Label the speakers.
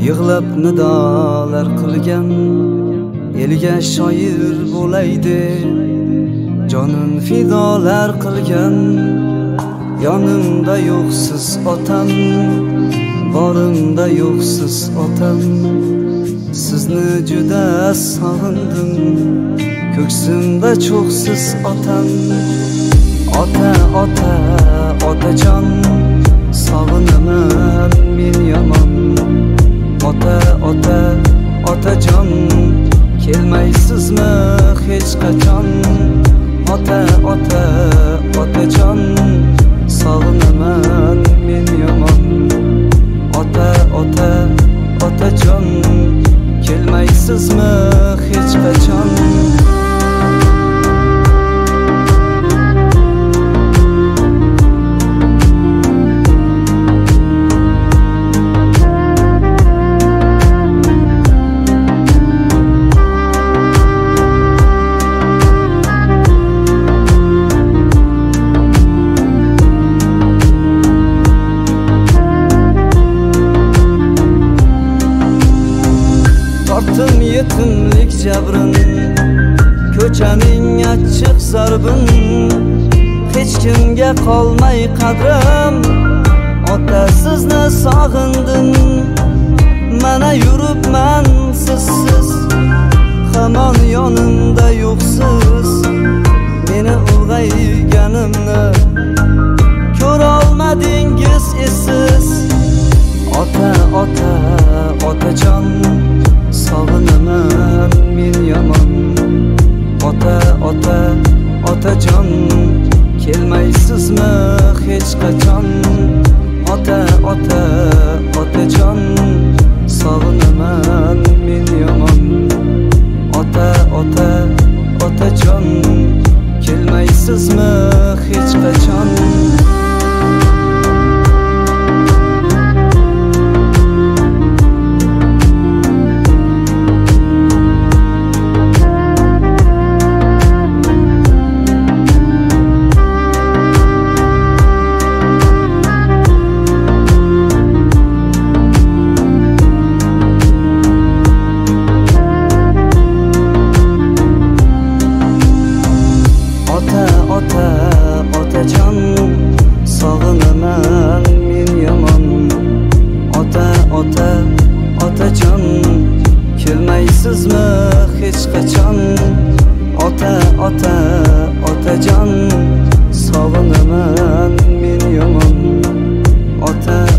Speaker 1: yig'lab nidolar qilgan elga shoir bo'laydi, jonin fidolar qilgan. Yonimda yo'qsiz otam, borimda yo'qsiz otam. Sizni juda sog'indim, ko'ksimda cho'qsiz otam. Ota, ota, otajon, sog'inaman men yomon. Ota, ota, otajon, kelmaysizmi hech qachon? Ota, ota, otajon, sog'inaman men yomon. Ota, ota, otajon, kelmaysizmi hech qachon? Tortdim yetimlik jabrin, ko'chaning achchiq zarbin. Hech kimga qolmay qadrim, ota sizni sog'indim. Mana yuribman sizsiz, hamon yonimda yo'qsiz. Meni ulg'ayganimni ko'rolmadingiz esiz. Ota, ota, otajon, sog'inaman men yomon. Ota, ota, otajon, kelmaysizmi hech qachon? Ota, ota, otajon, sog'inaman men yomon. Ota, ota, otajon, kelmaysizmi hech qachon? Ota, otajon, sog'inaman men yomon. Ota, ota, otajon, kelmaysizmi hech qachon? Ota, ota, otajon, sog'inaman men yomon. Ota,